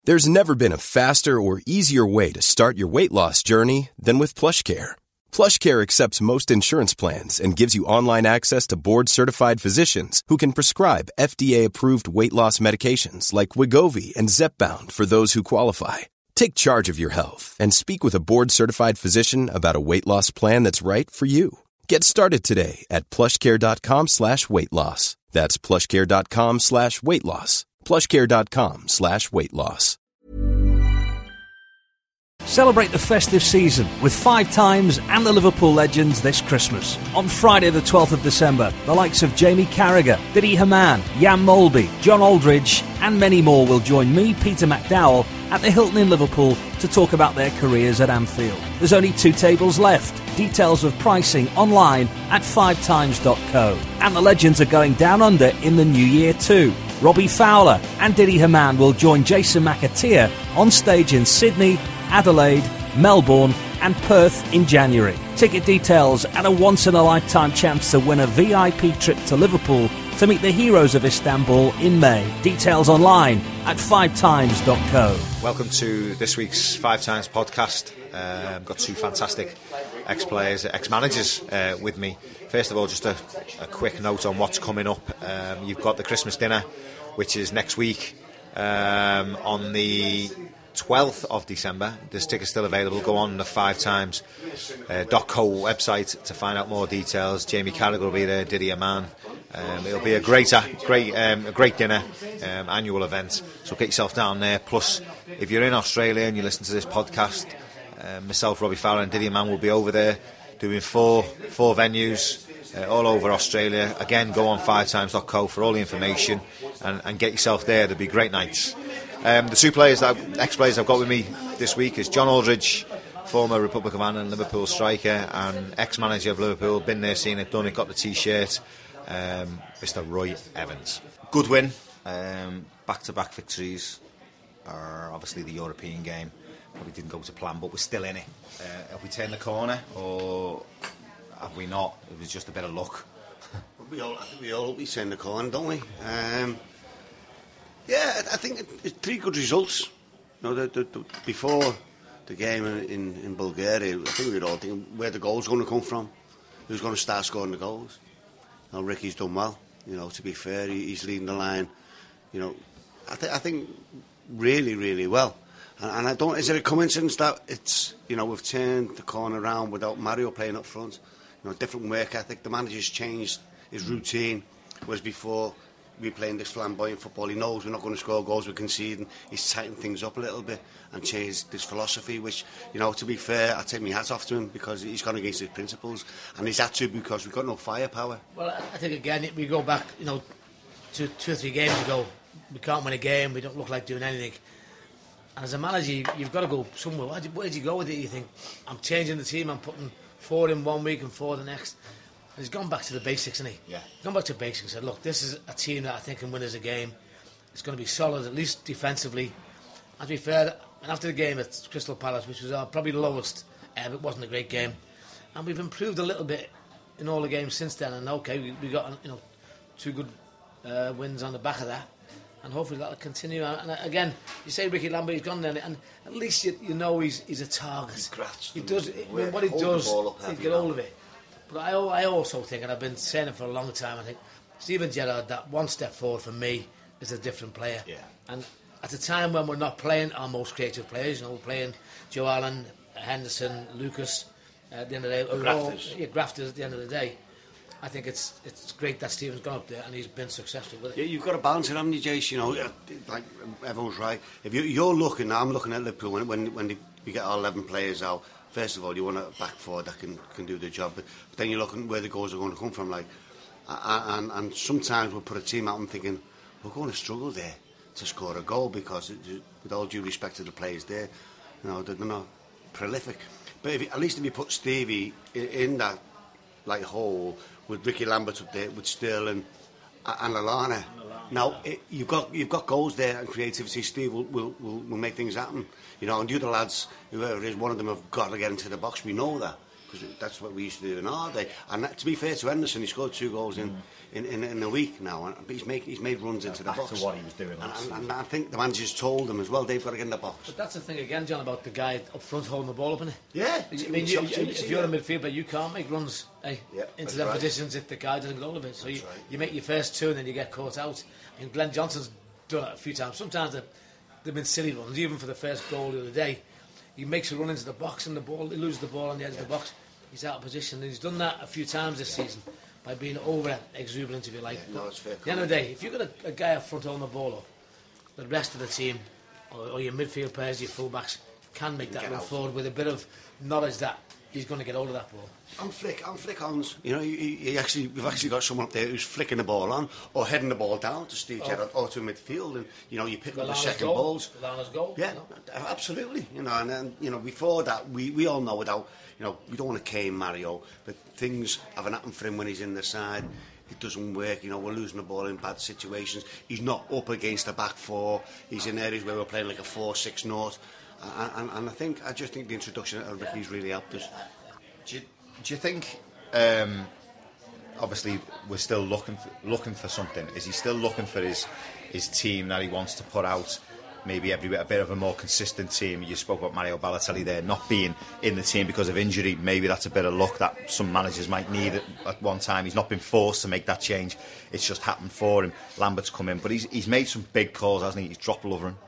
There's never been a faster or easier way to start your weight loss journey than with PlushCare. PlushCare accepts most insurance plans and gives you online access to board-certified physicians who can prescribe FDA-approved weight loss medications like Wegovy and Zepbound for those who qualify. Take charge of your health and speak with a board-certified physician about a weight loss plan that's right for you. Get started today at plushcare.com/weight loss. That's plushcare.com/weight loss. plushcare.com/weight loss. Celebrate the festive season with Five Times and the Liverpool Legends this Christmas. On Friday the 12th of December, the likes of Jamie Carragher, Didi Hamann, Jan Molby, John Aldridge and many more will join me, Peter McDowell, at the Hilton in Liverpool to talk about their careers at Anfield. There's only 2 tables left. Details of pricing online at fivetimes.co. And the Legends are going down under in the new year too. Robbie Fowler and Didi Hamann will join Jason McAteer on stage in Sydney, Adelaide, Melbourne and Perth in January. Ticket details and a once-in-a-lifetime chance to win a VIP trip to Liverpool to meet the heroes of Istanbul in May. Details online at fivetimes.co. Welcome to this week's Five Times podcast. I've got 2 fantastic ex-players, ex-managers with me. First of all, just a quick note on what's coming up. You've got the Christmas dinner, which is next week on the 12th of December. There's tickets still available. Go on the fivetimes.co website to find out more details. Jamie Carragher will be there, Didi Hamann. It'll be a great dinner, annual event. So get yourself down there. Plus, if you're in Australia and you listen to this podcast, myself, Robbie Fowler and Didi Hamann will be over there doing four venues all over Australia. Again, go on fivetimes.co for all the information and get yourself there. There'll be great nights. The 2 ex-players I've got with me this week is John Aldridge, former Republic of Ireland Liverpool striker and ex-manager of Liverpool, been there, seen it, done it, got the T-shirt, Mr. Roy Evans. Good win, back-to-back victories, obviously the European game probably didn't go to plan, but we're still in it. Have we turned the corner or have we not? It was just a bit of luck. I think we all hope we turn the corner, don't we? Yeah, I think it's 3 good results. You know, before the game in Bulgaria, I think we were all thinking where the goals going to come from, who's going to start scoring the goals. You know, Ricky's done well. You know, to be fair, he's leading the line. You know, I think really, really well. And I don't. Is it a coincidence that it's, you know, we've turned the corner around without Mario playing up front? You know, different work ethic. The manager's changed his routine, whereas before we playing this flamboyant football. He knows we're not going to score goals, we're conceding. He's tightened things up a little bit and changed this philosophy, which, you know, to be fair, I take my hat off to him because he's gone against his principles, and he's had to because we've got no firepower. Well, I think again we go back, you know, to 2 or 3 games ago. We can't win a game. We don't look like doing anything. And as a manager, you've got to go somewhere. Where do you go with it? You think, I'm changing the team. I'm putting 4 in 1 week and 4 the next. And he's gone back to the basics, isn't he? Yeah. He's gone back to basics and said, look, this is a team that I think can win us a game. It's going to be solid, at least defensively. And to be fair, and after the game at Crystal Palace, which was probably the lowest, it wasn't a great game. And we've improved a little bit in all the games since then. And okay, we got, you know, 2 good wins on the back of that. And hopefully that'll continue. And again, you say Ricky Lambert, he's gone there, and at least you know he's a target. He does. What he does, he'll get hold of it. But I also think, and I've been saying it for a long time, I think Steven Gerrard, that one step forward for me, is a different player. Yeah. And at a time when we're not playing our most creative players, you know, we're playing Joe Allen, Henderson, Lucas, at the end of the day, grafters at the end of the day. I think it's great that Steven's gone up there and he's been successful with it. Yeah, you've got to balance it, haven't you, Jace? You know, like everyone's right. If you're looking, I'm looking at Liverpool when we get our 11 players out. First of all, you want a back four that can do the job, but then you're looking where the goals are going to come from. Like, and sometimes we'll put a team out and thinking we're going to struggle there to score a goal because, with all due respect to the players there, you know, they're not prolific. But at least if you put Stevie in that like hole with Ricky Lambert up there, with Sterling and Lallana. Now you've got goals there and creativity. Steve will make things happen, you know. And the other lads, whoever it is, one of them have got to get into the box. We know that because that's what we used to do in our day. And that, to be fair to Henderson, he scored 2 goals in a week now, but he's made runs into the box. Back to what he was doing last season. And I think the managers told him as well, they've got to get in the box. But that's the thing again, John, about the guy up front holding the ball up, isn't it? Yeah. I mean, if you're a midfielder, you can't make runs into them positions if the guy doesn't get hold of it. So you make your first 2 and then you get caught out. And Glenn Johnson's done it a few times. Sometimes they've been silly runs, even for the first goal the other day. He makes a run into the box and he loses the ball on the edge of the box. He's out of position. And he's done that a few times this season by being over-exuberant, if you like. No, it's fair. At the end of the day, if you've got a guy up front holding the ball up, the rest of the team, or your midfield players, your full-backs, can make that run forward with a bit of knowledge that he's going to get hold of that ball. I'm flick ons. You know, we've actually got someone up there who's flicking the ball on or heading the ball down to Steve Gerrard or to midfield, and you know, you pick up the second balls. Lallana's goal. Yeah, absolutely. You know, and then you know, before that, we all know without, you know, we don't want to cane Mario, but things haven't happened for him when he's in the side. It doesn't work, you know, we're losing the ball in bad situations. He's not up against the back 4. He's in areas where we're playing like a 4-6-0. And I just think the introduction of Ricky's really helped us. Do you think, obviously, we're still looking for something? Is he still looking for his team that he wants to put out? Maybe a bit of a more consistent team. You spoke about Mario Balotelli there not being in the team because of injury. Maybe that's a bit of luck that some managers might need at one time. He's not been forced to make that change. It's just happened for him. Lambert's come in, but he's made some big calls, hasn't he? He's dropped Lovren.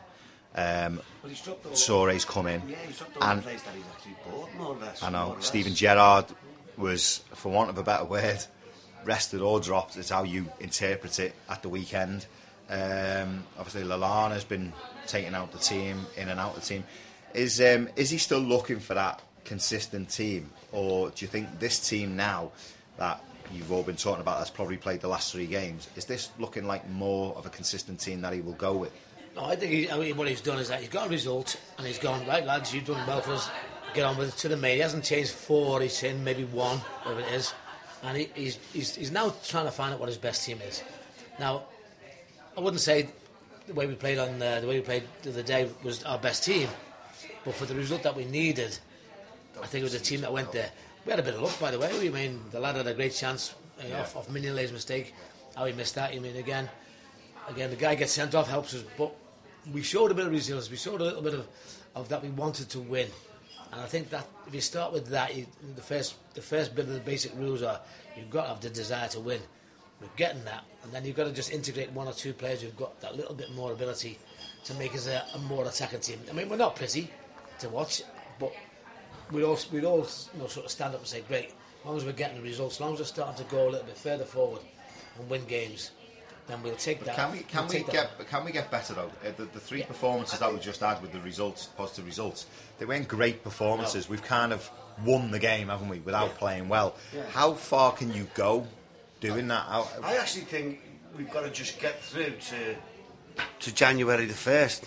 Sore's come in. Yeah, he's dropped all the plays that he's actually bought, more or less. I know. Steven Gerrard was, for want of a better word, rested or dropped. It's how you interpret it at the weekend. Obviously, Lallana's been taken out the team, in and out the team. Is he still looking for that consistent team, or do you think this team now that you've all been talking about that's probably played the last 3 games, is this looking like more of a consistent team that he will go with? No, I think what he's done is that he's got a result and he's gone, right lads, you've done well for us, get on with it to the main. He hasn't changed 4, he's in maybe 1, whatever it is, and he's now trying to find out what his best team is. Now, I wouldn't say the way we played the other day was our best team, but for the result that we needed, I think it was a team that went there. We had a bit of luck, by the way. I mean, the lad had a great chance off Mignolet's mistake. How he missed that, again, the guy gets sent off, helps us, but we showed a bit of resilience. We showed a little bit of that we wanted to win. And I think that if you start with that, the first bit of the basic rules are you've got to have the desire to win. We're getting that, and then you've got to just integrate 1 or 2 players who've got that little bit more ability to make us a more attacking team. I mean, we're not pretty to watch, but we'd all sort of stand up and say, great, as long as we're getting the results, as long as we're starting to go a little bit further forward and win games, then we'll take that. Can we get better though? The 3 performances that we just had with the results, positive results, they weren't great performances. No. We've kind of won the game, haven't we, without playing well. Yeah. How far can you go doing that? I actually think we've got to just get through to January the 1st,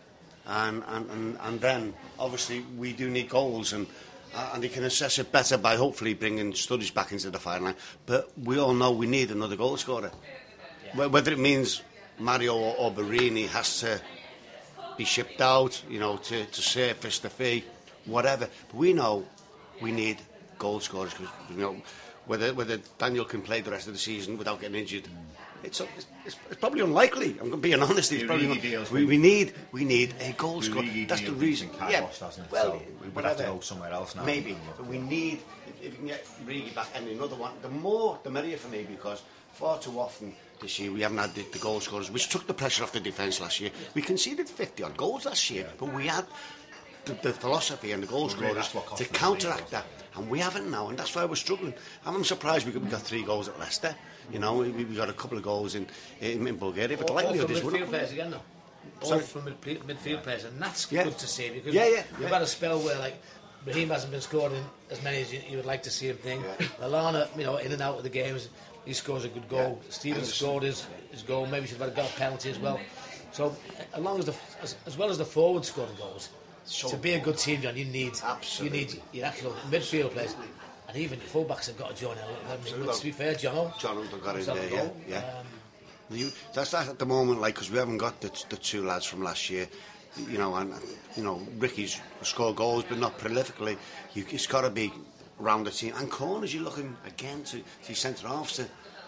and then obviously we do need goals, and they can assess it better by hopefully bringing Sturridge back into the firing line. But we all know we need another goal scorer. Whether it means Mario or Barini has to be shipped out, you know, to surface the fee, whatever. But we know we need goal scorers, because you know whether Daniel can play the rest of the season without getting injured. It's probably unlikely. I'm being honest. We need a goal scorer. That's the reason. Well, so we would have to go somewhere else now. Maybe, but we need, if we can get Rigi back and another one, the more the merrier for me, because far too often this year we haven't had the goal scorers, which took the pressure off the defence last year. We conceded 50 odd goals last year, but we had the philosophy and the goal scorers to counteract that, and we haven't now, and that's why we're struggling. I'm surprised we got 3 goals at Leicester. You know, we got a couple of goals in Bulgaria, but the likelihood is midfield players again, though. All from midfield players, and that's good to see, because we've had a spell where like Raheem hasn't been scoring as many as you would like to see him. Lallana, you know, in and out of the games, he scores a good goal. Stevens scored his goal. Maybe should have got a penalty as well. So as long as as well as the forward scoring goals, to be a good team, John, you need your actual midfield players. And even your fullbacks have got to join in. To be fair, John got in there, that's that at the moment, like, because we haven't got the 2 lads from last year, you know, and you know, Ricky's scored goals, but not prolifically. It's got to be around the team. And corners, you're looking again to centre halves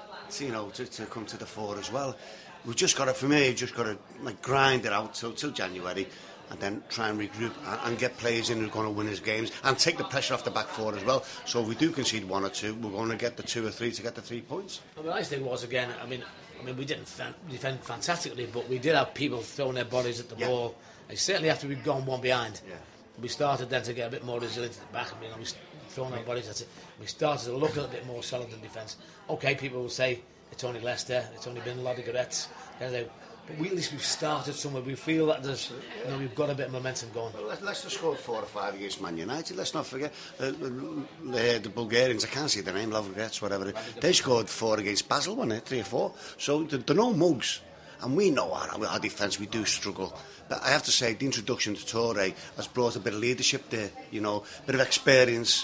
to come to the fore as well. We've just got to, for me, like grind it out till January, and then try and regroup and get players in who are going to win us games and take the pressure off the back four as well. So if we do concede 1 or 2, we're going to get the 2 or 3 to get the 3 points. Well, the nice thing was, again, I mean, we didn't defend fantastically, but we did have people throwing their bodies at the ball. And certainly after we'd gone one behind, we started then to get a bit more resilient at the back. I mean, we throwing our bodies at it. We started to look a little bit more solid in defence. Okay, people will say it's only Leicester, it's only been a lot of Goretzka. But at least we've started somewhere. We feel that there's, we've got a bit of momentum going. Well, Leicester scored 4 or 5 against Man United. Let's not forget the Bulgarians. I can't see the name, Lovgrets, whatever. They scored 4 against Basel, wasn't it? 3 or 4. So they're no mugs, and we know our defence. We do struggle, but I have to say the introduction to Toure has brought a bit of leadership there. A bit of experience.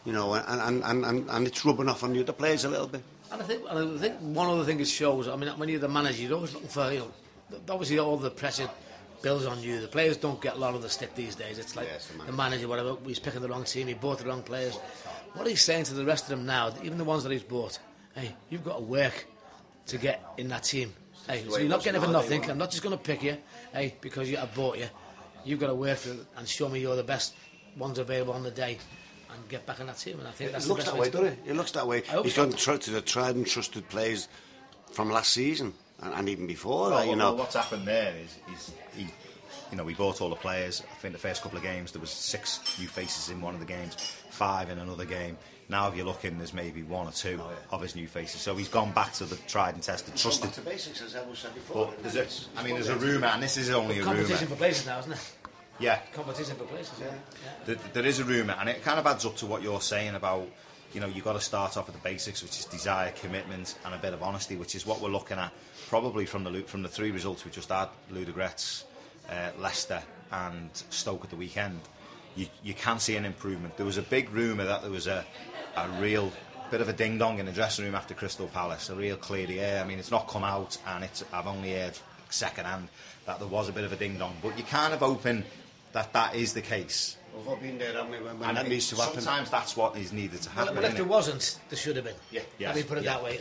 And it's rubbing off on the other players a little bit. And I think one other thing it shows. I mean, when you're the manager, you're always looking for obviously all the pressure builds on you. The players don't get a lot of the stick these days. It's like the manager, whatever, he's picking the wrong team, he bought the wrong players. What he's saying to the rest of them now, even the ones that he's bought, hey, you've got to work to get in that team. Hey, so you're not getting it for nothing. I'm not just going to pick you, hey, because I bought you. You've got to work and show me you're the best ones available on the day and get back in that team. And I think that's the best way, doesn't it? It looks that way. He's gone to the tried and trusted players from last season. And even before that, Well, what's happened there is he, we bought all the players. I think the first couple of games there was 6 new faces in one of the games, 5 in another game. Now, if you're looking, there's maybe 1 or 2 of his new faces. So he's gone back to the tried and tested, trusted. Back to basics, as Evo said before. But there's a rumour, and this is only a rumour. Competition for places now, isn't it? Yeah. Competition for places, There is a rumour, and it kind of adds up to what you're saying about, you've got to start off with the basics, which is desire, commitment, and a bit of honesty, which is what we're looking at probably from the 3 results we just had, Ludogorets, Leicester and Stoke at the weekend. You can see an improvement. There was a big rumour that there was a real bit of a ding-dong in the dressing room after Crystal Palace, a real clear the air. I mean, it's not come out, and I've only heard second-hand that there was a bit of a ding-dong, but you kind of hoping that is the case. We've all been there, haven't we, when that needs to happen. Sometimes that's what is needed to happen. But if there wasn't, there should have been. Let me put it that way.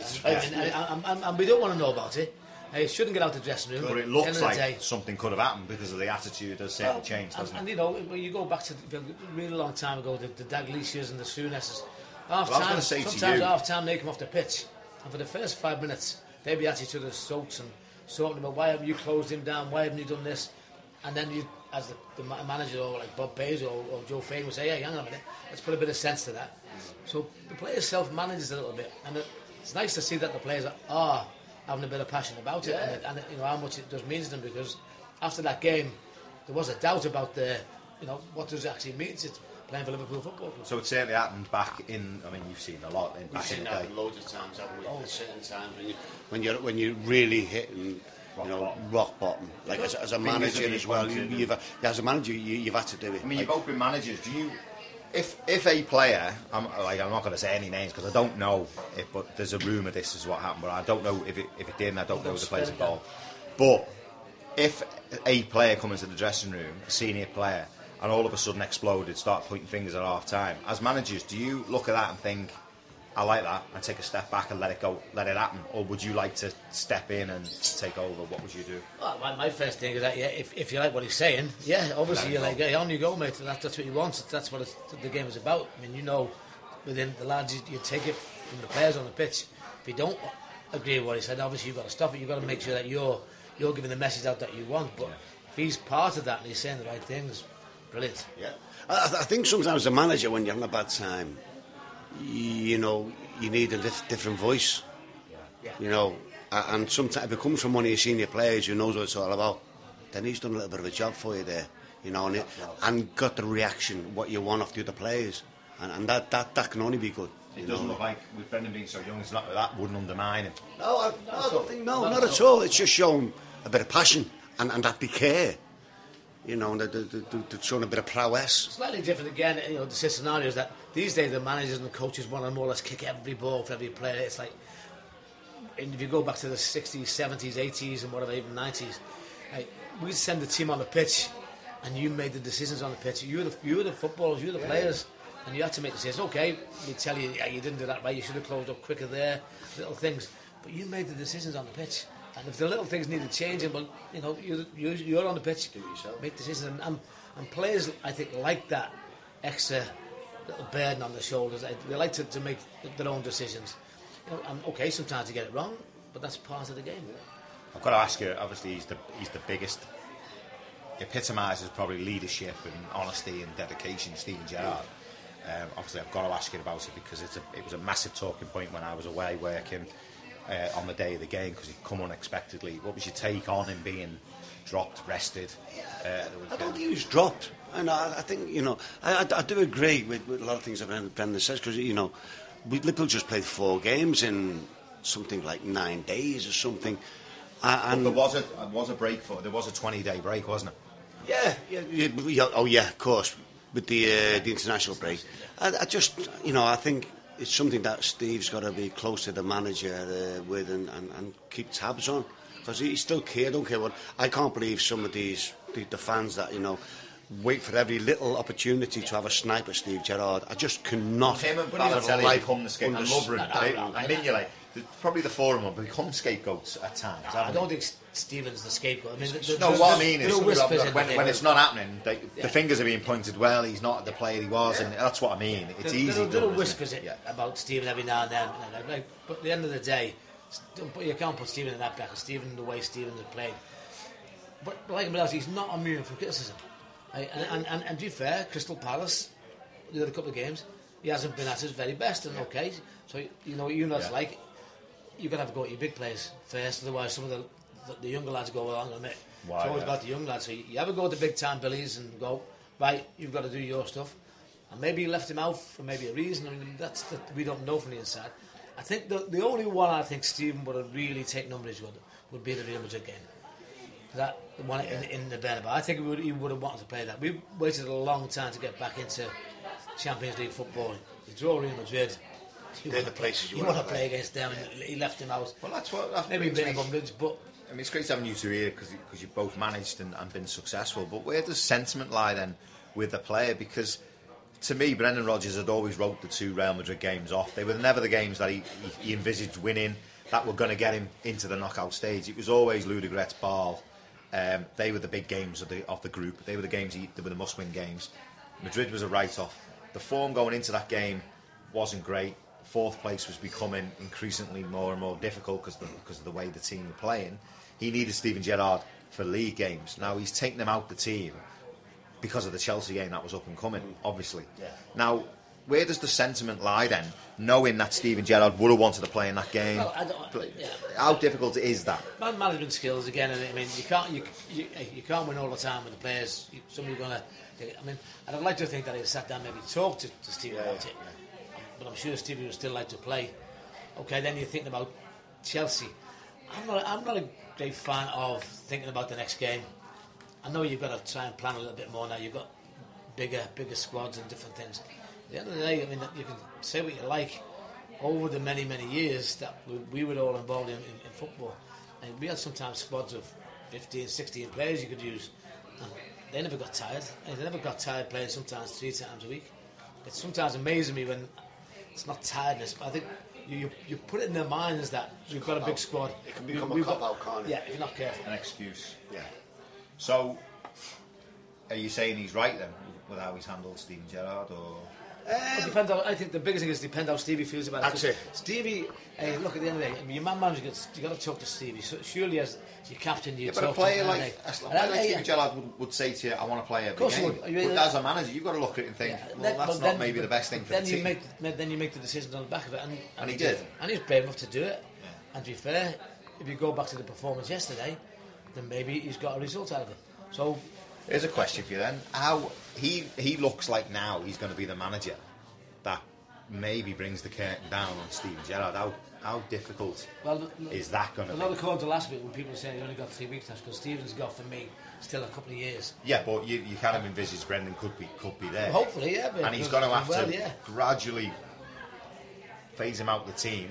And we don't want to know about it. It shouldn't get out of the dressing room. But it looks like something could have happened because of the attitude has certainly changed, doesn't it? And when you go back to a really long time ago, the Dalglishas and the Souness's, sometimes half-time they come off the pitch, and for the first 5 minutes, they'd be at each other's throats and talking about why haven't you closed him down, why haven't you done this? And then you, as the manager or like Bob Paisley or Joe Fain would say, hey, hang on a minute, let's put a bit of sense to that. So the players self-manages a little bit, and it's nice to see that the players are having a bit of passion about it, and how much it does mean to them, because after that game, there was a doubt about what does it actually mean to playing for Liverpool Football Club. So it certainly happened back in. I mean, you've seen a lot in back in the day. We've seen that loads of times, haven't we? At certain times when you're really hitting. Rock bottom. Like as a manager as well. As a manager, you've had to do it. I mean, you've both been managers. Do you, if a player, I'm not going to say any names because I don't know it, but there's a rumour this is what happened, but I don't know if it did, and I don't know the players involved. But if a player comes into the dressing room, a senior player, and all of a sudden exploded, start pointing fingers at half time, as managers, do you look at that and think, I like that, and take a step back and let it go, let it happen? Or would you like to step in and take over? What would you do? Well, my first thing is that, if you like what he's saying, obviously you're like, on you go, mate. That's what he wants. That's what the game is about. I mean, within the lads, you take it from the players on the pitch. If you don't agree with what he said, obviously you've got to stop it. You've got to make sure that you're giving the message out that you want. But if he's part of that and he's saying the right things, brilliant. Yeah, I think sometimes as a manager, when you're having a bad time, you need a different voice. And sometimes if it comes from one of your senior players who knows what it's all about, then he's done a little bit of a job for you there, and got the reaction what you want off the other players, and that can only be good. It doesn't look like, with Brendan being so young, it's not that wouldn't undermine him. No, I don't think not at all. It's just showing a bit of passion and that they care. They're showing a bit of prowess. Slightly different again, the scenario is that these days the managers and the coaches want to more or less kick every ball for every player. It's like, and if you go back to the 60s, 70s, 80s and whatever, even 90s, we'd send the team on the pitch and you made the decisions on the pitch. You were the footballers, you were the players. And you had to make decisions. Okay, we tell you, yeah, you didn't do that right, you should have closed up quicker there, little things. But you made the decisions on the pitch. And if the little things needed changing, well, you know, you're on the pitch, make decisions. And players, I think, like that extra little burden on their shoulders. They like to make their own decisions. You know, and okay, sometimes you get it wrong, but that's part of the game. I've got to ask you, obviously he's the biggest, epitomises probably leadership and honesty and dedication, Steven Gerrard. Obviously I've got to ask you about it because it was a massive talking point when I was away working on the day of the game because he'd come unexpectedly. What was your take on him being dropped, rested? I don't think he was dropped. And I think, you know, I do agree with a lot of things that Brendan says because, you know, Liverpool just played 4 games in something like 9 days or something. And there was a break there was a 20-day break, wasn't it? Yeah. Oh yeah, of course, with the international break. I just, you know, I think it's something that Steve's got to be close to the manager with and keep tabs on because he still care. Don't care what. I can't believe some of the fans that, you know, wait for every little opportunity to have a snipe at Steve Gerrard. I just cannot. Him and Balotelli become the scapegoat. I mean, you're like. Probably the four of them will become scapegoats at times. I don't think Stephen's the scapegoat. I mean, what I mean is when it's not happening, the fingers are being pointed. Well, he's not the player he was, and that's what I mean. It's easy. Little whispers about Stephen every now and then. But at the end of the day, you can't put Stephen in that bracket. Stephen, the way Stephen has played, but like everybody else, he's not immune from criticism. And to be fair, Crystal Palace, the other couple of games, he hasn't been at his very best. And okay, so you know what it's like. You've got to have a go at your big players first, otherwise some of the younger lads go along and admit it's always about the young lads. So you have a go at the big time billies and go, right, you've got to do your stuff. And maybe you left him out for maybe a reason. I mean, that's that we don't know from the inside. I think the only one I think Stephen would have really taken umbrage with would be the Real Madrid game. That the one in the Bernabeu. I think he would have wanted to play that. We waited a long time to get back into Champions League football. You draw Real Madrid. They're the places you want to play against them, and he left him out. Well, that's what. Maybe a bit of umbrage, but I mean, it's great having you two here because you've both managed and been successful. But where does sentiment lie then with the player? Because to me, Brendan Rodgers had always wrote the 2 Real Madrid games off. They were never the games that he envisaged winning that were going to get him into the knockout stage. It was always Ludogorets, Bâle. They were the big games of the group. They were the games. They were the must-win games. Madrid was a write-off. The form going into that game wasn't great. 4th place was becoming increasingly more and more difficult because of the way the team were playing. He needed Steven Gerrard for league games. Now he's taken them out the team because of the Chelsea game that was up and coming, obviously. Yeah. Now, where does the sentiment lie then, knowing that Steven Gerrard would have wanted to play in that game? Well, how difficult is that? Management skills again. I mean, you can't win all the time with the players. Somebody's going to. I mean, and I'd like to think that he sat down, maybe talked to Steven about it. But I'm sure Stevie would still like to play. Okay, then you're thinking about Chelsea. I'm not a great fan of thinking about the next game. I know you've got to try and plan a little bit more now. You've got bigger squads and different things. At the end of the day, I mean, you can say what you like. Over the many years that we were all involved in football, and we had sometimes squads of 15, 16 players you could use, and they never got tired. And they never got tired playing sometimes 3 times a week. It sometimes amazes me when it's not tiredness, but I think you put it in their minds that we've got a big squad. It can become a cop-out, can't it? Yeah, if you're not careful. An excuse. Yeah. So, are you saying he's right then with how he's handled Steven Gerrard, or? It depends. I think the biggest thing is depend how Stevie feels about it. That's it. Stevie, look, at the end of the day, your man manager, you got to talk to Stevie. So surely as your captain, you talk but a player to like Steven Gerrard would say to you, "I want to play every game." But as a manager, you've got to look at it and think, that's not maybe the best thing for the team. Then you make the decisions on the back of it, and he did. And he was brave enough to do it. Yeah. And to be fair, if you go back to the performance yesterday, then maybe he's got a result out of it. So, here's a question for you then: how he looks like now he's going to be the manager that maybe brings the curtain down on Steven Gerrard. How difficult is that going to be? A lot of calls to last week when people say he's only got 3 weeks, that's because Steven's got, for me, still a couple of years. Yeah, but you kind of envisage Brendan could be there. Well, hopefully, yeah. And he's going to have to gradually phase him out of the team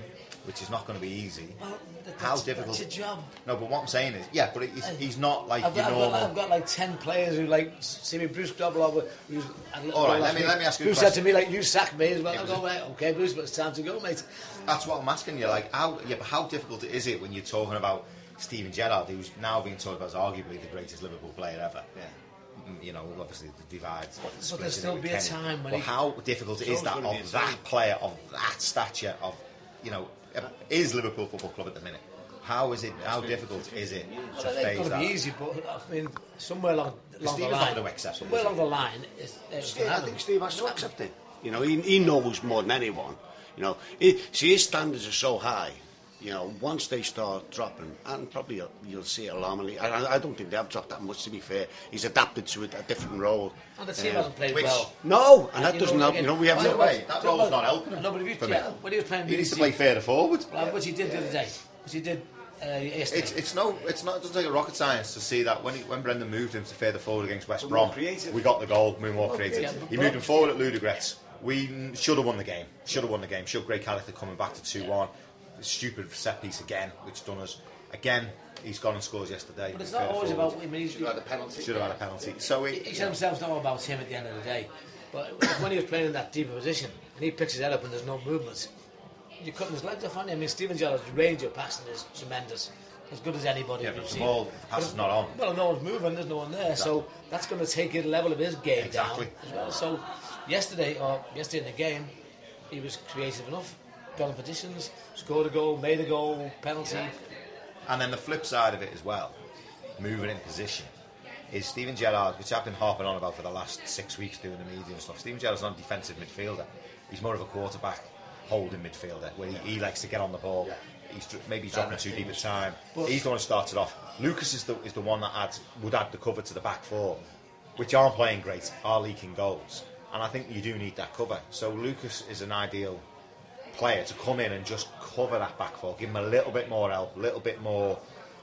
which is not going to be easy. Well, How difficult? That's a job. No, but what I'm saying is, yeah, but he's not like your normal. I've got like 10 players who like see me, Bruce Grobbelaar, who's all right, let me ask you a who question. said to me like, "You sack me as well." I go, right, okay, Bruce, but it's time to go, mate. That's what I'm asking you. Like, but how difficult is it when you're talking about Steven Gerrard, who's now being talked about as arguably the greatest Liverpool player ever? Yeah. You know, obviously the divide. But there'll still be a time when. How difficult is that of that player of that stature of, you know, is Liverpool Football Club at the minute? How difficult is it to phase that? It's be easy, but I mean, somewhere along the line. Not going to accept somewhere along the line, I think Steve has to accept it. You know, he knows more than anyone. You know, his standards are so high. You know, once they start dropping, and probably you'll see it alarmingly. I don't think they have dropped that much, to be fair. He's adapted to a different role. And the team hasn't played well. No, and that doesn't help. You know, we have no way. That role's not helping him. No, but when he was playing, he needs to play further forward. Which he did the other day. Which he did yesterday. It's not. It doesn't take a rocket science to see that when Brendan moved him to further forward against West Brom, we got the goal. We were more creative. He moved him forward at Ludogorets. We should have won the game. Should have Gray Callagher coming back to 2-1. Stupid set piece again, which done us again. He's gone and scores yesterday. But it's not always about. I mean, he should have had a penalty. Should have had a penalty. So he said himself, it's not about him at the end of the day. But when he was playing in that deeper position and he picks his head up and there's no movement, you're cutting his legs off, aren't you? I mean, Steven Gerrard's range of passing is tremendous, as good as anybody. Yeah, but the pass is not on. Well, no one's moving. There's no one there, so that's going to take the level of his game down as well. So yesterday in the game, he was creative enough. Got in positions, scored a goal, made a goal, penalty. And then the flip side of it as well, moving in position, is Steven Gerrard, which I've been harping on about for the last 6 weeks doing the media and stuff. Steven Gerrard's not a defensive midfielder. He's more of a quarterback holding midfielder, where he likes to get on the ball. He's maybe dropping too deep at time. He's the one who started off. Lucas is the one that would add the cover to the back four, which aren't playing great, are leaking goals. And I think you do need that cover. So Lucas is an ideal player to come in and just cover that back four, give him a little bit more help, a little bit more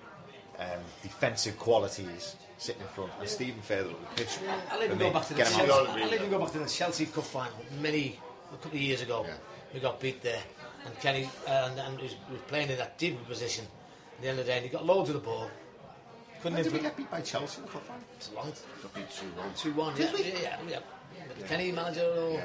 defensive qualities sitting in front, and Stephen further up the pitch. I'll even go back to the Chelsea Cup final a couple of years ago. We got beat there, and Kenny and he was playing in that deeper position at the end of the day, and he got loads of the ball. When did we get beat by Chelsea in the cup final? It's a long Got beat 2-1. Yeah. Kenny manager,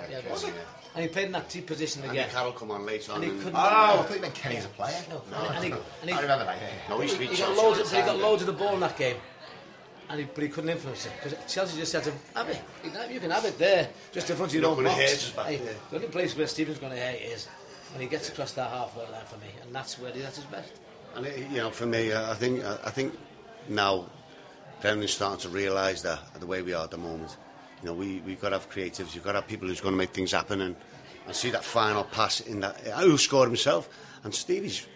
and he played in that deep position again. And Carroll come on later on. And he couldn't. I thought you meant Kenny's a player. I remember that. No, he got loads of the ball in that game, but he couldn't influence it because Chelsea just said to him, "Have it. You can have it there, just in front of your own box." The only place where Stephen's going to hurt is when he gets across that halfway line for me, and that's where that's his best. And you know, for me, I think now Brendan's starting to realise that the way we are at the moment. You know, we've got to have creatives. You've got to have people who's going to make things happen and see that final pass in that. Who scored himself? And Stevie's.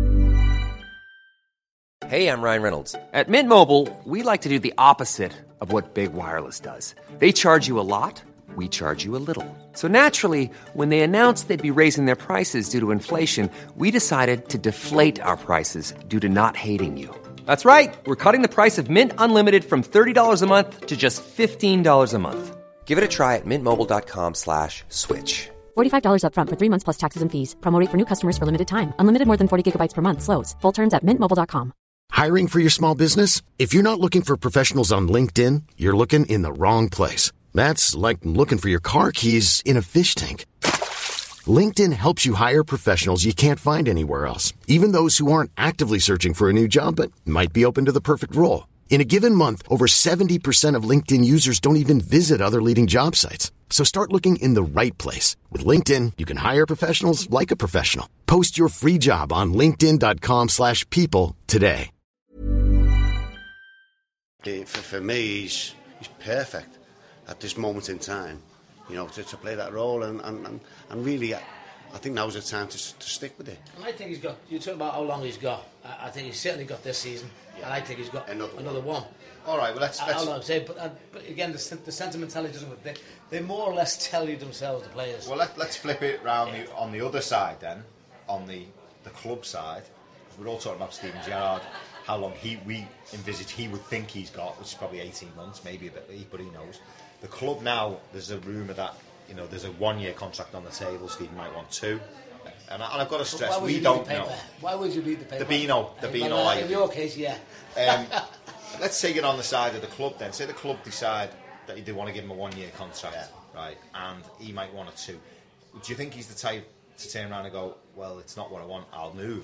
Hey, I'm Ryan Reynolds. At Mint Mobile, we like to do the opposite of what Big Wireless does. They charge you a lot. We charge you a little. So naturally, when they announced they'd be raising their prices due to inflation, we decided to deflate our prices due to not hating you. That's right. We're cutting the price of Mint Unlimited from $30 a month to just $15 a month. Give it a try at mintmobile.com/switch. $45 up front for 3 months plus taxes and fees. Promo rate for new customers for limited time. Unlimited more than 40 gigabytes per month. Slows full terms at mintmobile.com. Hiring for your small business? If you're not looking for professionals on LinkedIn, you're looking in the wrong place. That's like looking for your car keys in a fish tank. LinkedIn helps you hire professionals you can't find anywhere else, even those who aren't actively searching for a new job but might be open to the perfect role. In a given month, over 70% of LinkedIn users don't even visit other leading job sites. So start looking in the right place. With LinkedIn, you can hire professionals like a professional. Post your free job on linkedin.com/people today. For me, he's perfect at this moment in time. You know, to play that role and really, I think now's the time to stick with it. And I think he's got. You talk about how long he's got. I think he's certainly got this season, and I think he's got another one. All right, well let's. But again, the sentimentality doesn't work. They more or less tell you themselves, the players. Well, let's flip it round on the other side then, on the club side. We're all talking about Steven Gerrard. How long we envisage he would think he's got, which is probably 18 months, maybe a bit, but he knows. The club now, there's a rumour that, you know, there's a 1-year contract on the table. Stephen might want 2. And I've got to stress, Why would we you don't read the paper? know. Why would you read the paper? The Beano Well, like in your case, yeah. Let's take it on the side of the club then. Say the club decide that they want to give him a 1-year contract, right? And he might want a 2. Do you think he's the type to turn around and go, well, it's not what I want, I'll move?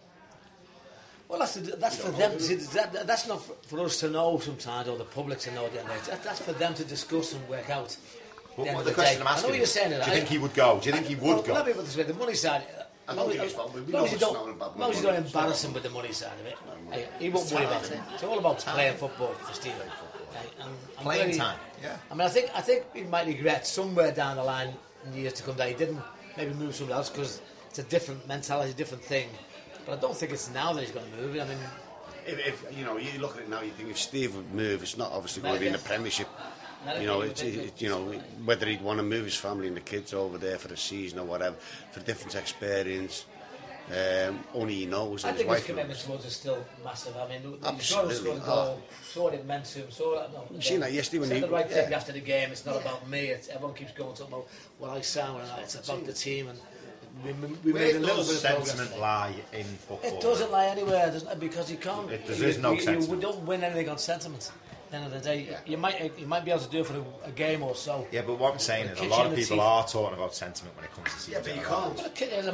Well, that's for them. See, that's not for us to know sometimes, or the public to know. That's for them to discuss and work out. Well, the question I'm asking is, do you think he would go? Do you think he would go? Let me put this way: the money side. As long as you don't embarrass him with the money side of it, he won't worry about it. It's all about playing football for Stephen. Playing time. Yeah. I mean, I think he might regret somewhere down the line in years to come that he didn't maybe move somewhere else, because it's a different mentality, a different thing. But I don't think it's now that he's going to move. I mean, if you know, you look at it now, you think if Steve would move, it's not obviously going to be in the Premiership. You know, you know, whether he'd want to move his family and the kids over there for a season or whatever, for a different experience. Only he knows. I think his commitment towards is still massive. I mean, absolutely. Saw what it meant to him. You've seen that yesterday when he said the right thing after the game. It's not about me. Everyone keeps going talking about what I sound, and it's about the team. And we made a little bit of progress. Sentiment lie in football? It doesn't lie anywhere, doesn't it? Because you can't. There's no sentiment. You don't win anything on sentiment. At the end of the day, you might be able to do it for a game or so. Yeah, but what I'm saying is a lot of people are talking about sentiment when it comes to season. Yeah, but you can't. As a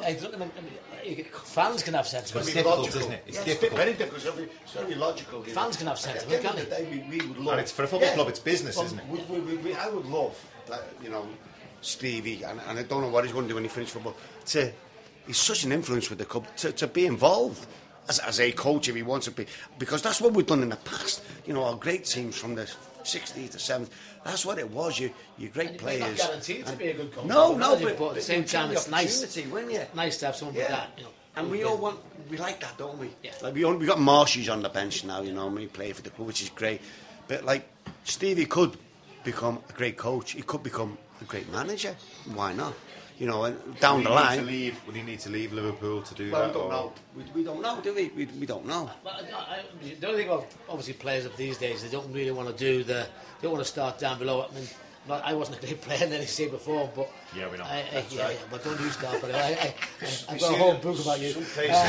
manager, fans can have sentiment. It's difficult, isn't it? It's difficult. Very difficult. It's very logical. Fans can have sentiment, can't they? We would love. And it's for a football club. It's business, isn't it? I would love, you know, Stevie, and I don't know what he's going to do when he finishes football. He's such an influence with the club to be involved. As a coach, if he wants to be, because that's what we've done in the past. You know, our great teams from the 60s to 70s. That's what it was. You great players. You're not guaranteed to be a good coach. No, but at the same time, it's nice. Nice to have someone with that. You know, and we all we like that, don't we? Yeah. Like we got Marshes on the bench now. You know, he play for the club, which is great. But like Stevie could become a great coach. He could become a great manager. Why not? You know, and down the line. Would he need to leave Liverpool to do that? We don't know. We don't know, do we? We don't know. The only thing about obviously players of these days, they don't really want to do they don't want to start down below. I mean, I wasn't a great player in any shape before, but yeah, we know. Yeah, but don't you start. But I've got a whole book about you.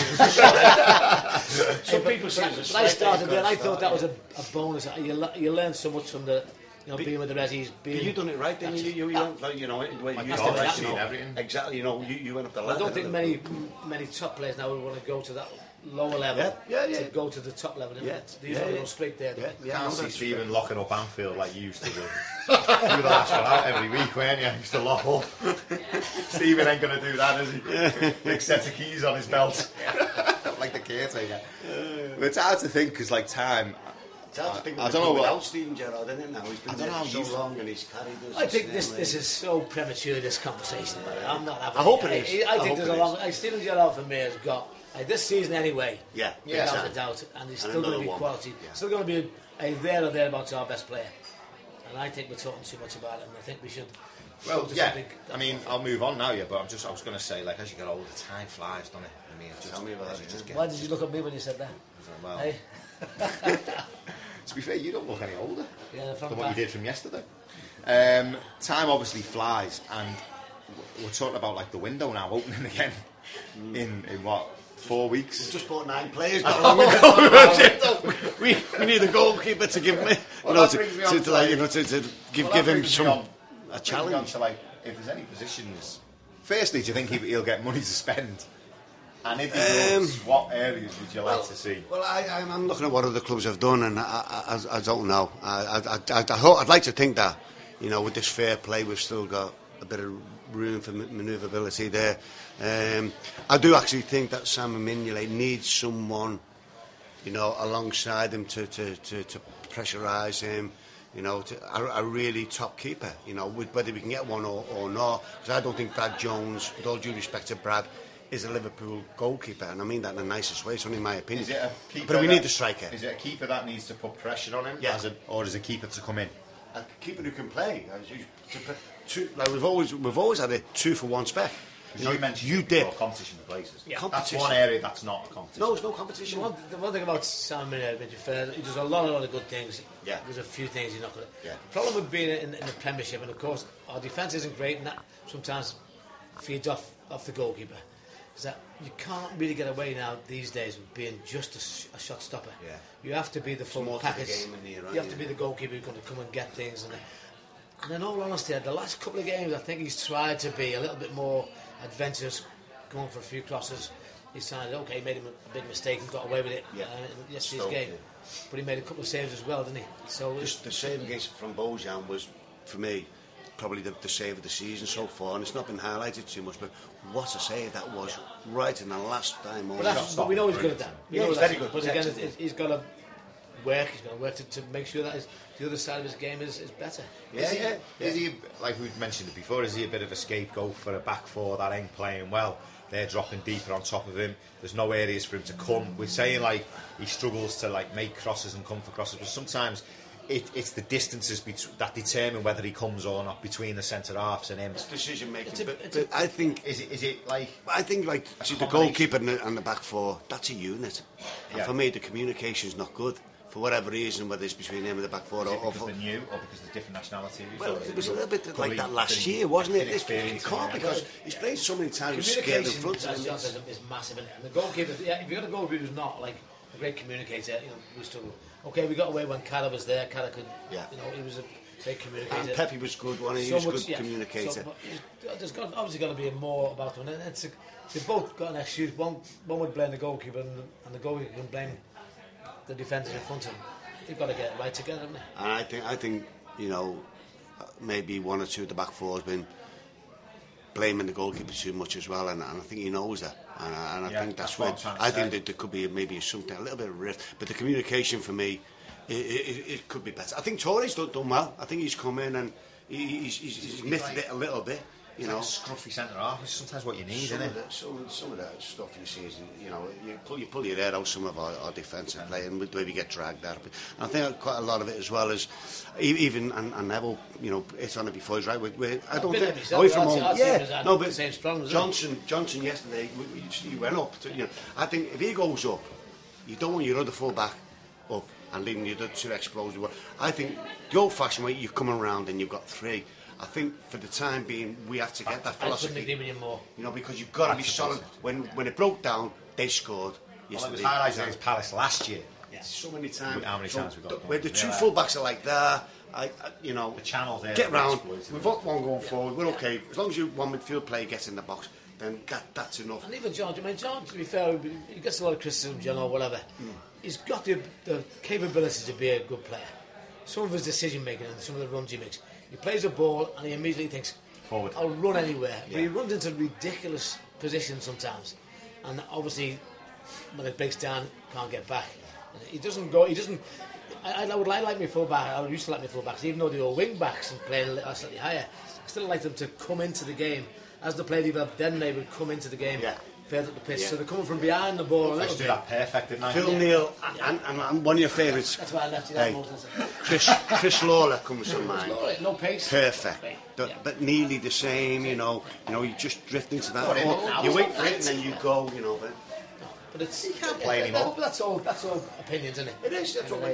Some people say when I started there, I thought that was a bonus. You learn so much from the. You know, being with the Rezzies, you done it right, didn't you? Everything. Exactly. You know, you went up the ladder. I don't think many top players now would want to go to that lower level. To go to the top level. These are go straight there. I can't see Stephen locking up Anfield like you used to do. You were the last one out every week, weren't you? You used to lock up. Stephen ain't going to do that, is he? Big set of keys on his belt, like the caretaker. But it's hard to think because, like, time. I don't know without Steven Gerrard, isn't it now? He's been there so long and he's carried us. I think this is so premature, this conversation. I'm not having. I hope it is. I think there's a long. Steven Gerrard for me has got this season anyway. Without a doubt, and he's still going to be quality. Still going to be there or thereabouts our best player. And I think we're talking too much about him. I think we should. Well, yeah. I mean, I'll move on now, but I was going to say, like, as you get older, time flies, doesn't it? I mean, tell me about it. Why did you look at me when you said that? Well. Hey. To be fair, you don't look any older than what you did from yesterday. Time obviously flies, and we're talking about like the window now opening again in what 4 weeks. We've just bought 9 players. We need a goalkeeper to give me, to give him some a challenge. To, like, if there's any positions, firstly, do you think he'll get money to spend? And if he does, what areas would you like to see? Well, I'm looking at what other clubs have done, and I don't know. I'd like to think that, you know, with this fair play, we've still got a bit of room for manoeuvrability there. I do actually think that Simon Mignolet needs someone, you know, alongside him to pressurise him. You know, a really top keeper. You know, whether we can get one or not. Because I don't think Brad Jones, with all due respect to Brad, is a Liverpool goalkeeper, and I mean that in the nicest way. It's only my opinion. Is it a keeper but we need a striker. Is it a keeper that needs to put pressure on him, or is a keeper to come in? A keeper who can play. Like we've always had a 2-for-1 spec. You mentioned competition for places. Yeah. That's one area that's not a competition. No, it's no competition. The one thing about Sam Mignolet, to be fair, he does a lot of good things. Yeah. There's a few things he's not good at. Yeah. The problem with being in the Premiership, and of course our defence isn't great, and that sometimes feeds off the goalkeeper. Is that you can't really get away now these days with being just a shot stopper. Yeah. You have to be the full more to package. the game in here, right? You have to be the goalkeeper who's going to come and get things. And in all honesty, the last couple of games, I think he's tried to be a little bit more adventurous, going for a few crosses. He decided, okay, he made a big mistake and got away with it in yesterday's game. But he made a couple of saves as well, didn't he? So Just the save against from Bojan was, for me, probably the save of the season so far, and it's not been highlighted too much, but what a save that was right in the last time. But we know he's good at that. He's very good. But again, he's got to work. He's got to work to make sure that the other side of his game is better. Yeah. Is he, like we mentioned it before, is he a bit of a scapegoat for a back four that ain't playing well? They're dropping deeper on top of him. There's no areas for him to come. We're saying like he struggles to like make crosses and come for crosses, but sometimes it's the distances that determine whether he comes or not between the centre halves and him. It's decision making. But I think is it like I think like the goalkeeper and the back four, that's a unit. And for me, the communication's not good. For whatever reason, whether it's between him and the back four or because they're new or because they're different nationalities. Well, it was a little bit like that last year, wasn't it? It can't, because he's played so many times scared in front of him. Is massive, and the goalkeeper. Yeah, if you've got a goalkeeper who's not like a great communicator, we struggle. Okay, we got away when Cara was there. Cara could, he was a great communicator. And Pepe was good when he was a good communicator. There's obviously got to be more about them. And they've both got an excuse. One would blame the goalkeeper, and the goalkeeper can blame the defenders in front of him. They've got to get it right together, haven't they? And I think maybe one or two of the back four has been blaming the goalkeeper too much as well, and I think he knows that. And I think that's where I think that there could be maybe something, a little bit of a rift. But the communication for me, it could be better. I think Torres done well. I think he's come in and he's miffed it a little bit. You know, scruffy centre half is sometimes what you need, isn't it? Some of that stuff you see is, you pull your head out some of our defensive play, and the way we get dragged out. And I think quite a lot of it as well as even and Neville, it's on it before he's right. I don't think away from home. Yeah, no, but Johnson yesterday, he went up. I think if he goes up, you don't want your other full back up and leaving your other two explosive. I think the old-fashioned way, you're coming around and you've got three. I think for the time being, we have to get that philosophy. I couldn't agree with you more. Because you've got to be solid. When it broke down, they scored. Well, it was highlighted against Palace last year. Yeah. So many times. How many times we got? Where the two full-backs are like that, the channel there. Get round. We've got one going forward. We're okay. As long as one midfield player gets in the box, then that's enough. And even John, John, to be fair, he gets a lot of criticism, John, or whatever. He's got the capability to be a good player. Some of his decision making and some of the runs he makes. He plays a ball and he immediately thinks, forward, I'll run anywhere. Yeah. But he runs into ridiculous positions sometimes. And obviously, when it breaks down, can't get back. And he doesn't go, I would like my full-back, I used to like my full-backs, even though they were wing-backs and playing slightly higher. I still like them to come into the game. As the play developed, then they would come into the game. Yeah. Further up the pitch, so they're coming from behind the ball a little bit. That perfect, didn't I? Phil Neal and one of your favourites. That's why I left you that most. Chris Lawler comes to mind. No pace. Perfect, but nearly the same. You just drift into that. You wait for it and then you go. But it's you can't play anymore. That's all opinions, isn't it? It is. That's what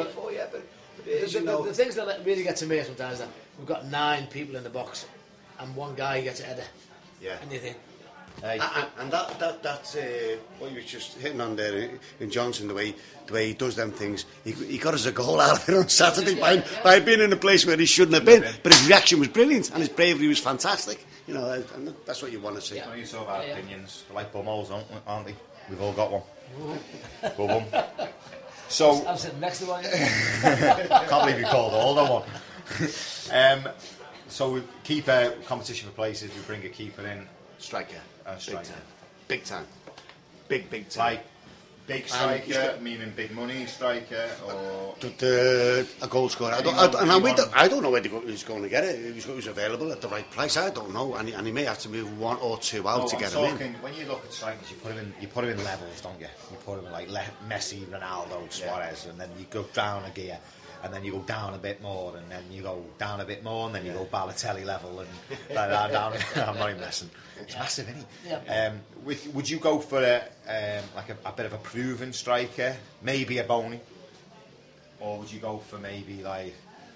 the things that really get to me sometimes is that we've got 9 people in the box and one guy gets a header. Yeah. And you think. And that's what you were just hitting on there in Johnson, the way he does them things. He got us a goal out of it on Saturday by being in a place where he shouldn't have been. But his reaction was brilliant and his bravery was fantastic. And that's what you want to see. You talk about opinions. They're like bumholes, aren't they? We've all got one. Bum. So I'm sitting next to one. Can't believe you called Aldo one. So we keep a competition for places. We bring a keeper in. Striker. Big time. Big time. Like big striker, meaning big money striker, or a goal scorer. I don't know where he's going to get it. He's available at the right price. I don't know, and he may have to move 1 or 2 out to get him in. When you look at strikers, you put him in levels, don't you? You put him in like Messi, Ronaldo, Suarez, and then you go down a gear. And then you go down a bit more, and then you go down a bit more, and then you go Balotelli level, and down. I'm not even messing. It's massive, isn't he? Yeah. Would you go for a bit of a proven striker, maybe a Boney, or would you go for maybe like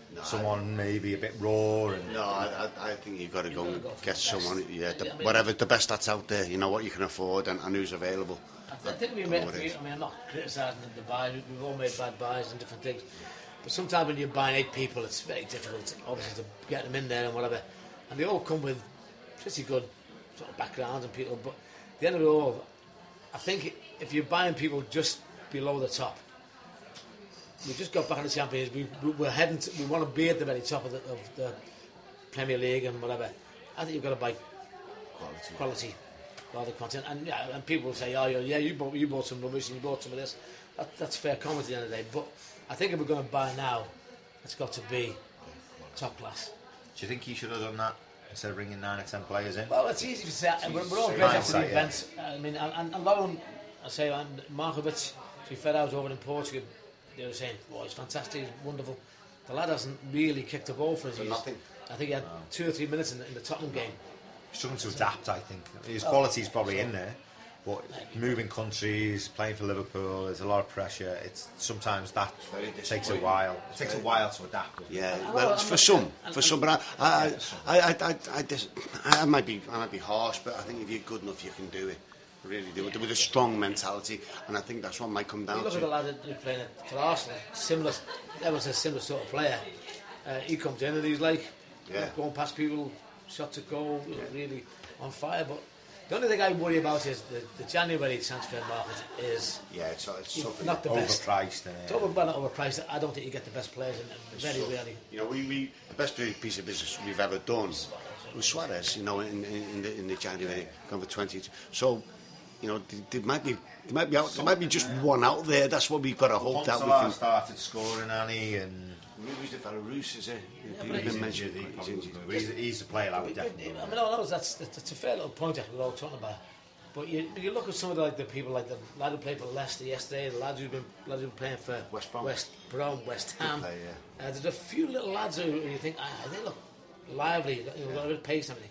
someone maybe a bit raw? And no, I think you've got to go and get someone, whatever the best that's out there. You know what you can afford and who's available. I think we made. I'm not criticising the buys. We've all made bad buys and different things. But sometimes when you're buying 8 people, it's very difficult, obviously, to get them in there and whatever. And they all come with pretty good sort of backgrounds and people. But at the end of it all, I think if you're buying people just below the top, we just got back in the Champions. We're heading. We want to be at the very top of the Premier League and whatever. I think you've got to buy quality rather than content. And people will say, "Oh, yeah, you bought some rubbish and you bought some of this." That's fair comment at the end of the day. But I think if we're going to buy now, it's got to be top class. Do you think he should have done that instead of bringing 9 or 10 players in? Well, it's easy to say. We're all great after the events. I mean, and Lauren, I say, and Markovic, he fed out over in Portugal. They were saying, "Oh, he's fantastic, he's wonderful." The lad hasn't really kicked a ball for us. Nothing. I think he had 2 or 3 minutes in the Tottenham game. He's struggling to adapt, I think. His quality's probably in there, but moving countries, playing for Liverpool, there's a lot of pressure. It's sometimes that takes a while. It takes a while to adapt. Yeah, well, it's for some, but I might be harsh, but I think if you're good enough, you can do it. Really do it with a strong mentality, and I think that's what might come down to. Look at the lad who's playing for Arsenal. That was a similar sort of player. He comes in and he's like going past people, shots at goal, really on fire. But the only thing I worry about is the January transfer market is it's not the best. Overpriced. It's overpriced. I don't think you get the best players in very rarely. You know, we the best piece of business we've ever done was Suarez. You know, in the January, gone for 20. So. You know, there might be just one out there. That's what we've got to hope that we can. Started scoring, Annie, and who's the fellow? Roos, is it? He's the player that we definitely. I mean, that's a fair little point we're all talking about. But you look at some of the people like the lad who played for Leicester yesterday, the lads who've been playing for West Brom, West Ham. There's a few little lads who you think they look lively, got a bit of pace and everything.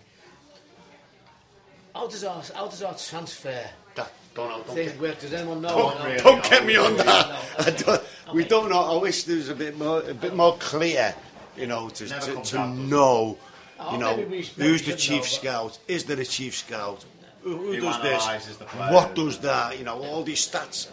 How does our transfer thing work? Does anyone know? Don't get me on that. We don't know. I wish there was a bit more clear, you know, to know, you know, who's the chief scout? Is there a chief scout? Who does this? What does that? You know, all these stats.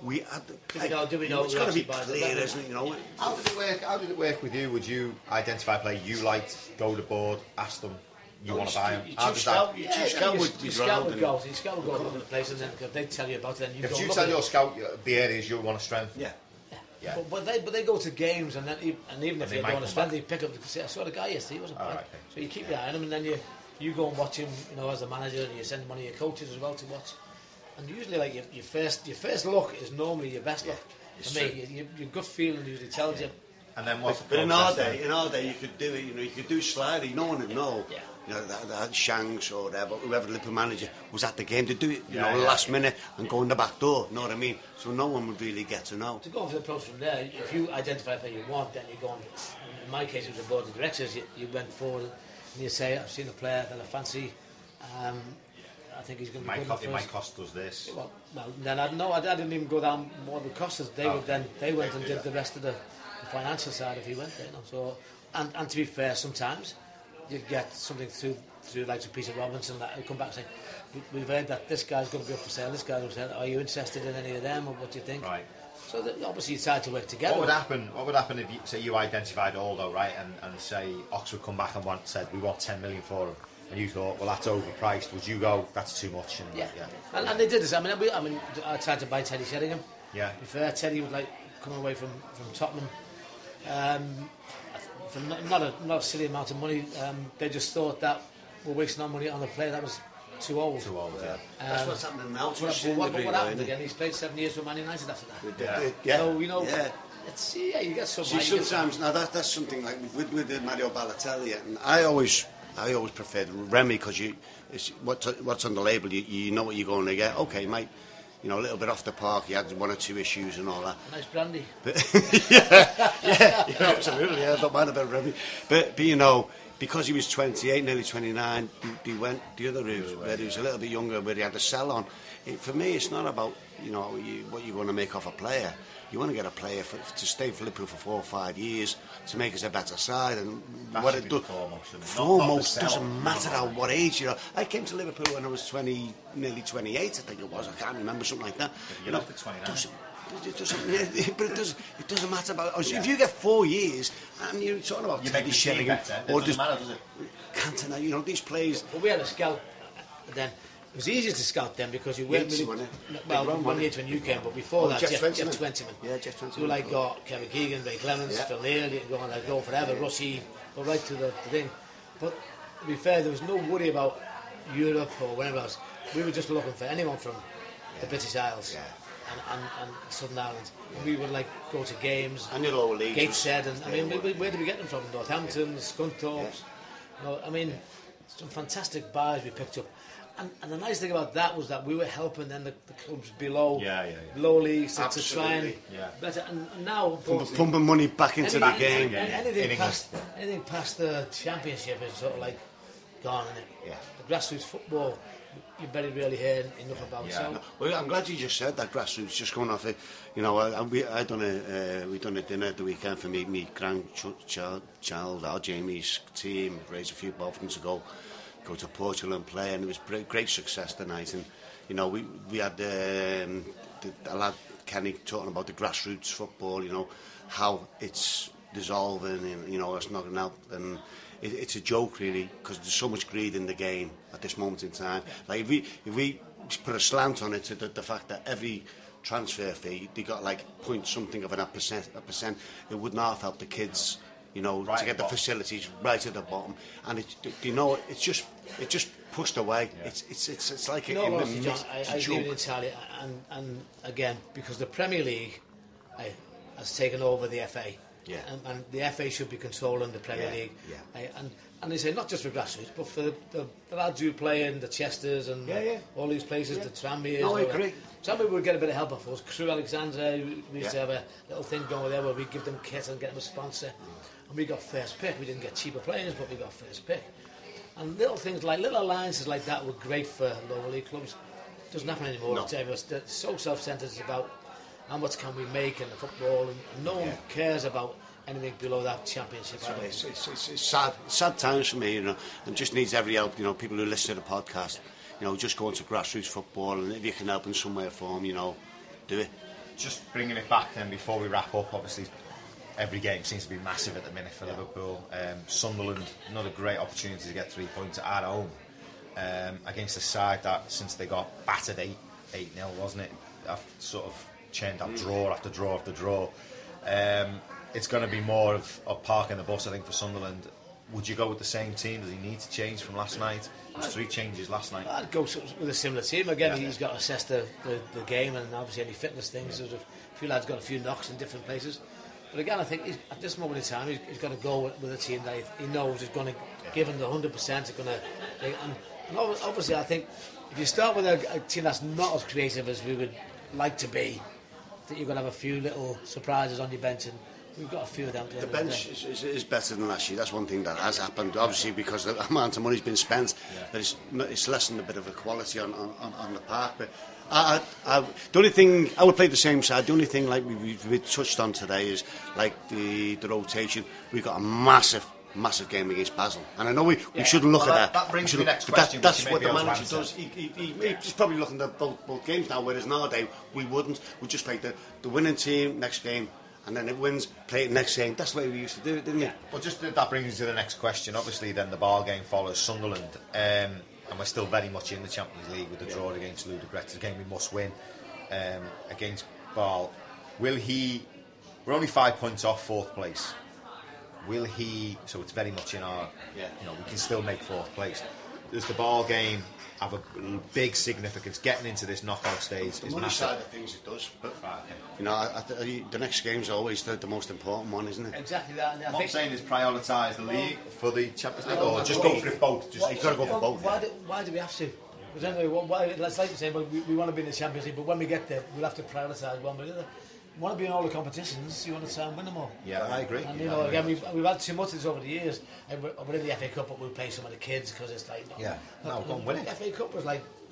It's got to be clear, isn't it? You know. How did it work with you? Would you identify a player you liked, go to board, ask them? You want to buy him? Your scout would go to the place, and then they'd tell you about it. And if you tell your scout the areas you want to strengthen, yeah. But they go to games, and even if they don't want to strengthen, they pick up. I saw the guy yesterday. He wasn't bad. Right, so you keep your eye on him, and then you go and watch him. You know, as a manager, and you send one of your coaches as well to watch. And usually, like your first look is normally your best look. For me, your gut feeling usually tells you. And then what's but in our day, you could do it. You know, you could do slightly. No one would know. Yeah. You know, that Shanks or whoever the Liverpool manager was at the game to do it, last minute and go in the back door, you know what I mean? So no one would really get to know. To go for the approach from there, if you identify a player you want, then you go on. In my case, it was the board of directors. You went forward and you say, I've seen a player that I fancy. I think he's going to be good. It might cost us this. Well, then I didn't even go down what it would cost us. They went and did the rest of the financial side if he went there. You know? So, and to be fair, sometimes you'd get something through like Peter Robinson that would come back and say, we've heard that this guy's going to be up for sale, this guy's up for sale, are you interested in any of them, or what do you think? Right. So obviously you decide to work together. What would happen if you identified Aldo, right, and say Oxford come back and said we want 10 million for him, and you thought, well, that's overpriced, would you go, that's too much? And and they did this. I mean I tried to buy Teddy Sheringham. Yeah. Before Teddy was like coming away from Tottenham for not a silly amount of money. They just thought that we're wasting our money on a player that was too old. Yeah. That's what's happening now. What happened again? He's played 7 years for Man United after that. So you know, you get some. Sometimes now that's something like with Mario Balotelli, and I always preferred Remy because what's on the label, you know what you're going to get. Okay, mate. You know, a little bit off the park. He had 1 or 2 issues and all that. Nice brandy. Absolutely. I don't mind about Remy. But you know, because he was 28, nearly 29, he went the other route, where he was a little bit younger, where he had a sell on. For me, it's not about you know, what you want to make off a player. You want to get a player to stay for Liverpool for 4 or 5 years to make us a better side. And that what it does, foremost doesn't matter what age you are. I came to Liverpool when I was nearly 28, I think it was. I can't remember, something like that. You left at 29. It doesn't matter about. If you get 4 years and you're talking about Teddy Sheringham or doesn't matter, does it? Cantona, you know, these players. Well, we had a scout then. It was easier to scout them because you weren't really. Well, 1 year when you came, but before that, Jeff Twentyman. Yeah, Jeff Twentyman. You got Kevin Keegan, Ray Clements, Phil Neal. You can go on like go forever. Russie, go right to the thing. But to be fair, there was no worry about Europe or wherever else. We were just looking for anyone from the British Isles. And Southern Ireland. And we would like go to games. And your lower leagues. Gateshead, and I mean, where did we get them from? Northampton, Scunthorpe. You know, I mean, some fantastic bars we picked up. And the nice thing about that was that we were helping then the clubs below, lower leagues to try and better. And now pumping money back into the game. Anything past the championship is sort of like gone, isn't it? Yeah. The grassroots football, you very rarely hear enough about. So. Well, I'm glad you just said that grassroots. Just going off it, you know, we done a dinner at the weekend for me grandchild, our Jamie's team, raised a few bob for them to go to Portugal and play, and it was great success tonight. And you know, we had a lad Kenny talking about the grassroots football. You know, how it's dissolving, and you know, it's not going to help. And it's a joke really, because there's so much greed in the game at this moment in time. Like if we put a slant on it to the fact that every transfer fee they got like point something of a percent, it would not have helped the kids, you know, right to get the facilities right at the bottom. And it's just pushed away. Yeah. It's like you know, John, I agree with entirely. And again, because the Premier League has taken over the FA. Yeah. And the FA should be controlling the Premier League. Yeah. And they say not just for grassroots, but for the lads who play in the Chesters and all these places, the Tranmeres. No, I agree. Tranmere would get a bit of help off us. Crew Alexandra, we used to have a little thing going there where we give them kit and get them a sponsor. And we got first pick. We didn't get cheaper players, but we got first pick. And little things like little alliances like that were great for lower league clubs. It doesn't happen anymore. No. It's so self-centred. It's about how much can we make in the football, and no one cares about anything below that championship. It's sad times for me, you know, and just needs every help. You know, people who listen to the podcast, you know, just going to grassroots football, and if you can help in some way or form, you know, do it. Just bringing it back then before we wrap up, obviously every game seems to be massive at the minute for Liverpool. Sunderland, another great opportunity to get 3 points at home against a side that, since they got battered 8-0, wasn't it? Sort of churned out draw after draw after draw. It's going to be more of parking the bus, I think, for Sunderland. Would you go with the same team? Does he need to change from last night? There's 3 changes last night. I'd go with a similar team. Again, he's got to assess the game and obviously any fitness things. There's a few lads got a few knocks in different places. But again, I think at this moment in time, he's got to go with a team that he knows is going to give him the 100%. And obviously, I think if you start with a team that's not as creative as we would like to be, I think you're going to have a few little surprises on your bench, and we've got a few of them. The bench is better than last year. That's one thing that has happened, obviously, because the amount of money's been spent. But it's lessened a bit of a quality on the park. But the only thing, I would play the same side. The only thing like we touched on today is like the rotation. We've got a massive game against Basel, and I know we shouldn't look at that. That brings me to the next question. That's what the manager does. He's probably looking at both games now, whereas nowadays we wouldn't. We just play the winning team next game, and then it wins, play it next game. That's the way we used to do it, didn't we? Well, just that brings me to the next question. Obviously, then the Basel game follows Sunderland, and we're still very much in the Champions League with the draw against Ludogorets. A game we must win against Basel. Will he? We're only 5 points off 4th place. Will he? So it's very much in our. You know, we can still make 4th place. Does the Basel game have a big significance? Getting into this knockout stage the is money massive. side of things it does, but you know, the next game's always the most important one, isn't it? Exactly that. What I'm saying is prioritise the league for the Champions League, or just go for it both. You've got to go for both. Why do we have to? Because anyway, it's like you're saying, well, we want to be in the Champions League, but when we get there, we'll have to prioritise one or the other. You want to be in all the competitions, you want to try and win them all. Yeah, I agree. And you know, again, we've had too much of this over the years. And we're in the FA Cup, but we'll play some of the kids because it's like, go and win it. The FA Cup was like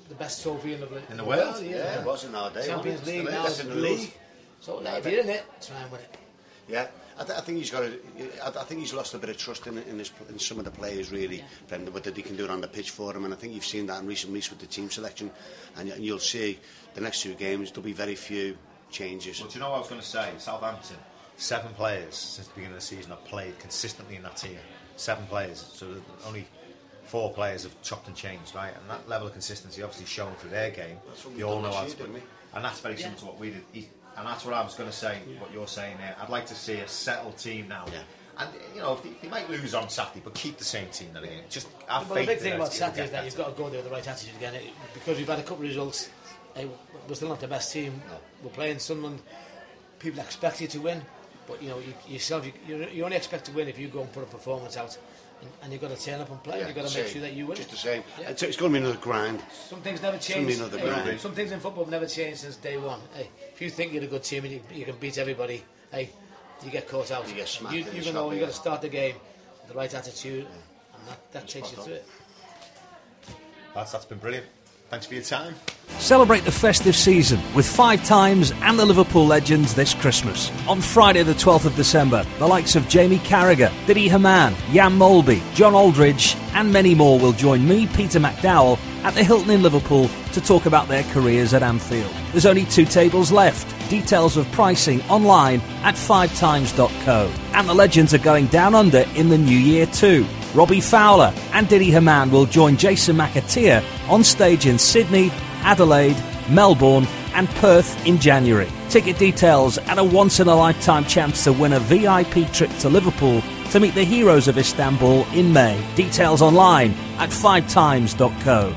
the best trophy in the world. Yeah, it was in our day. Champions League, now it's in the league. So now if you're in it, try and win it. Yeah, I think he's got. I think he's lost a bit of trust in some of the players, really, Brendan, what they can do it on the pitch for him. And I think you've seen that in recent weeks with the team selection. And you'll see the next 2 games there'll be very few changes. Well, do you know what I was going to say? Southampton, 7 players since the beginning of the season have played consistently in that team. 7 players, so only 4 players have chopped and changed, right? And that level of consistency obviously shown through their game. They all know how to, and that's very similar to what we did. And that's what I was going to say. What you're saying there, I'd like to see a settled team now. Yeah. And you know, they might lose on Saturday, but keep the same team that again. Just have faith. The big thing about Saturday is that you've got to go there with the right attitude again. Because we've had a couple of results, we're still not the best team. No. We're playing Sunderland. People expect you to win, but you know you only expect to win if you go and put a performance out, and you've got to turn up and play. You've got to make sure that you win. Just the same. Yeah. It's going to be another grind. Some things never change. Some things in football have never changed since day one. Hey, if you think you're a good team and you can beat everybody, hey, you get caught out. You get smacked. You've got to start the game with the right attitude, and that takes you through it. That's been brilliant. Thanks for your time. Celebrate the festive season with 5 Times and the Liverpool Legends this Christmas. On Friday the 12th of December, the likes of Jamie Carragher, Didi Hamann, Jan Molby, John Aldridge and many more will join me, Peter McDowell, at the Hilton in Liverpool to talk about their careers at Anfield. There's only 2 tables left. Details of pricing online at 5times.co. And the Legends are going down under in the new year too. Robbie Fowler and Didi Hamann will join Jason McAteer on stage in Sydney, Adelaide, Melbourne and Perth in January. Ticket details and a once-in-a-lifetime chance to win a VIP trip to Liverpool to meet the heroes of Istanbul in May. Details online at 5times.co.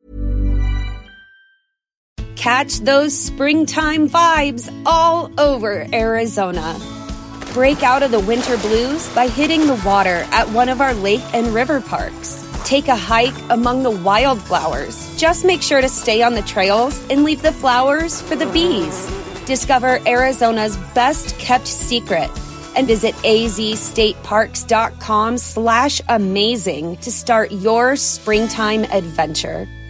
Catch those springtime vibes all over Arizona. Break out of the winter blues by hitting the water at one of our lake and river parks. Take a hike among the wildflowers. Just make sure to stay on the trails and leave the flowers for the bees. Discover Arizona's best kept secret and visit azstateparks.com/amazing to start your springtime adventure.